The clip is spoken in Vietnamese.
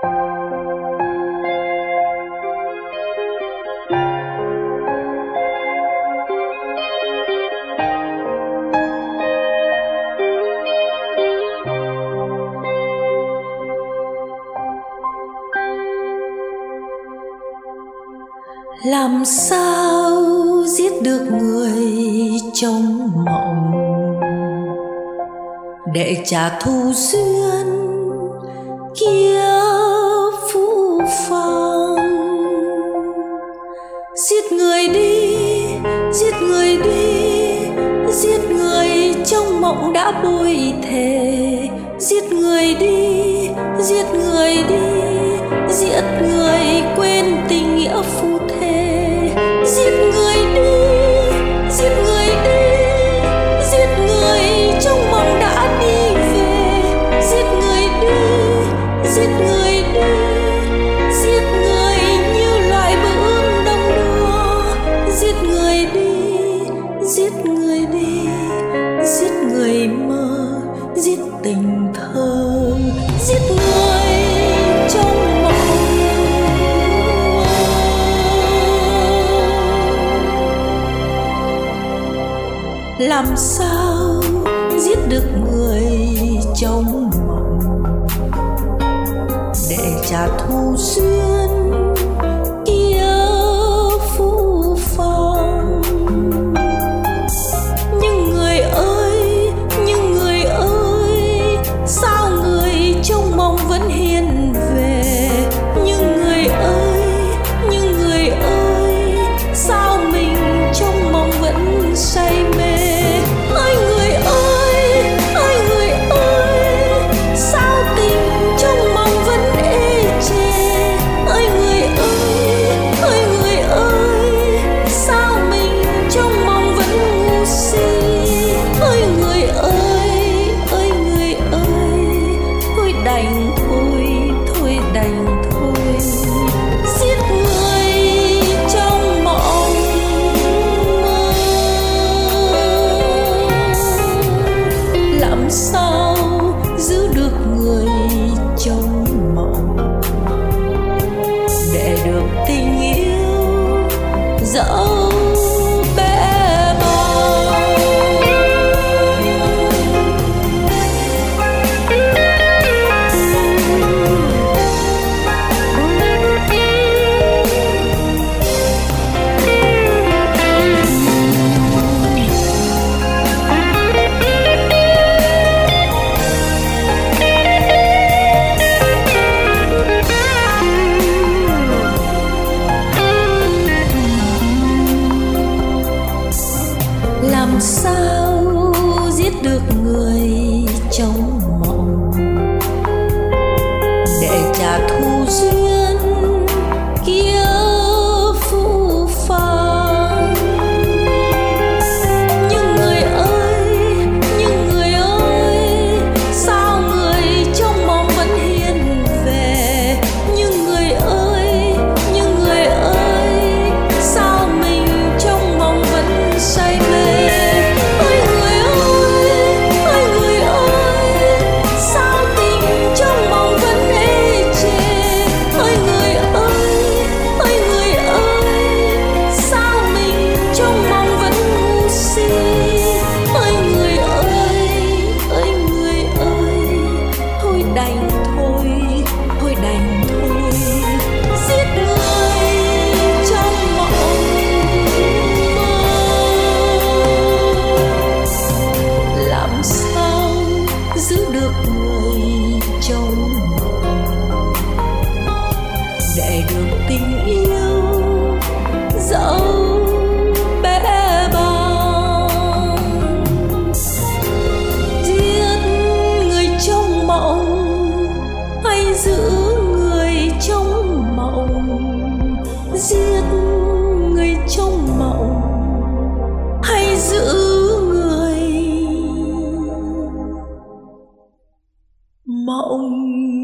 Làm sao giết được người trong mộng để trả thù duyên kia phũ phàng? Giết người đi, giết người đi, giết người trong mộng đã bồi thề. Giết người đi, giết người đi, giết người quên tình nghĩa phù thề. Giết người đi, giết người đi, giết người trong mộng đã đi về. Giết người đi, giết người đi, giết người như loài bướm đông đưa. Giết người đi, giết người đi, giết người mơ, giết tình thơ. Giết người trong mộng. Làm sao giết được người trong mộng để trả thù duyên kia phũ phàng? Nhưng người ơi, nhưng người ơi, sao người trong mộng vẫn hiền về? Nhưng người ơi, nhưng người ơi, sao mình trong mộng vẫn say mê? Ơi người ơi, ơi người ơi, sao tình trong mộng vẫn ê chề? Ơi người ơi, ơi người ơi, sao mình trong mộng vẫn ngu si? Ơi người ơi, ơi người ơi, thôi đành thôi, thôi đành thôi. Giết người trong mộng mơ. Làm sao giữ được người trong mộng để được tình yêu dẫu bé bàng? Làm sao giết được người trong mộng để trả thù duyên kia phũ phàng? Nhưng người ơi, nhưng người ơi, sao người trong mộng vẫn hiền về? Nhưng người ơi, nhưng người ơi, sao mình trong mộng vẫn say mê? Giữ được người trong mộng để được tình yêu dẫu bé bàng? Giết người trong mộng hay giữ người trong mộng? Giết người trong mộng hay giữ người mộng?